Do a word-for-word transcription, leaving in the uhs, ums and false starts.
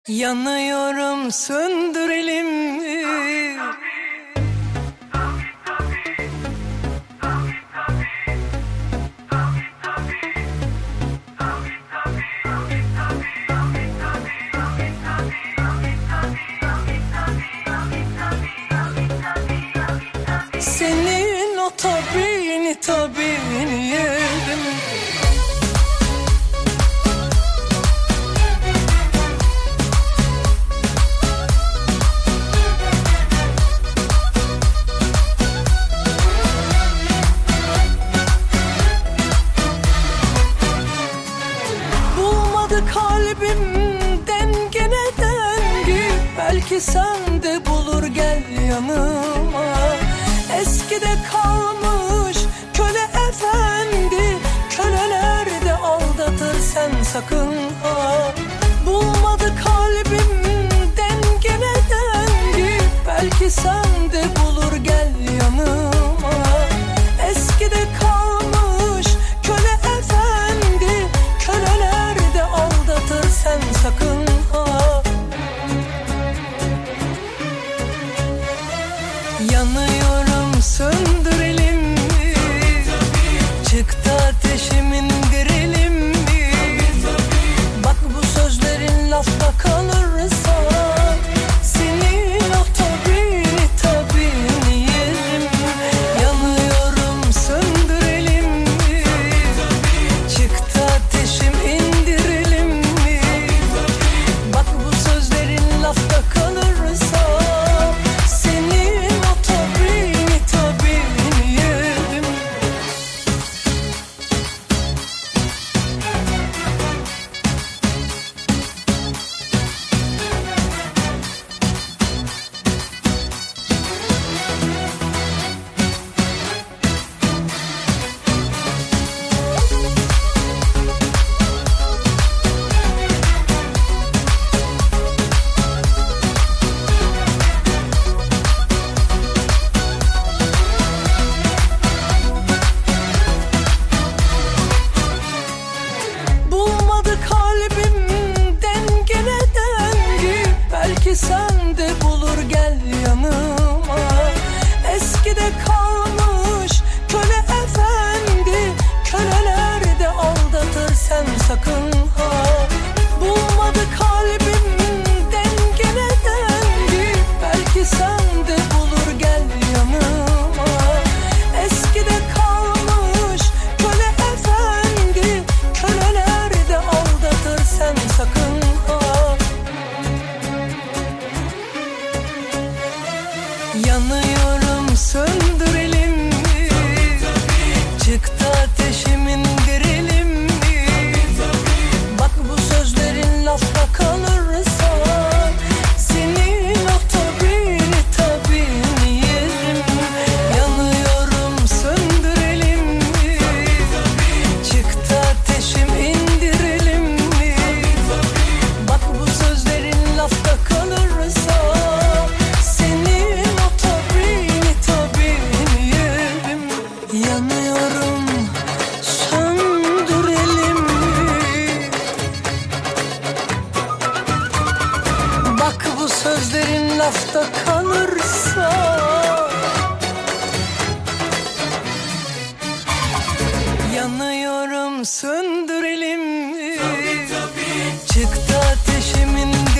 Yanıyorum, söndürelim mi? Senin o tabini tabini yerim. Kalbim dengene dengi, belki sen de bulur, gel yanıma. Eskide kalmış köle efendi, köleler de aldatır, sen sakın ha. Bulmadı kalbim dengene dengi, belki sen de bulur, gel yanıma. Eskide kalmış köle efendi, köleler de aldatır, sen sakın ha. Yanıyorum, söndürelim mi? Çıktı ateşim, indirelim mi? Bak bu sözlerin lafta kalırsa, senin o tabini tabini yerim. Yanıyorum, söndürelim mi? Çıktı ateşim, indirelim mi? Bak bu sözlerin lafta kalırsa, senin o tabini tabini yerim. Bulmadı kalbim dengene dengi, belki sen de bulur, gel yanıma. Eskide kalmış köle efendi, köleler de aldatır, sen sakın ha. Bulmadı kalbim dengene dengi, belki sen de bulur, gel yanıma. Eskide kalmış köle efendi, köleler de aldatır, sen sakın ha. Yanıyorum, söndürelim mi? Çıktı ateşim, indirelim mi? Bak bu sözlerin lafta kalırsa, senin o tabini tabini yerim. Yanıyorum, söndürelim mi? Çıktı ateşim, indirelim mi? Bak bu sözlerin lafta kalırsa, senin o tabini tabini yerim. Yanıyorum, söndürelim mi? Bak bu sözlerin lafta kalırsa, yanıyorum, söndürelim mi? Çıktı ateşimin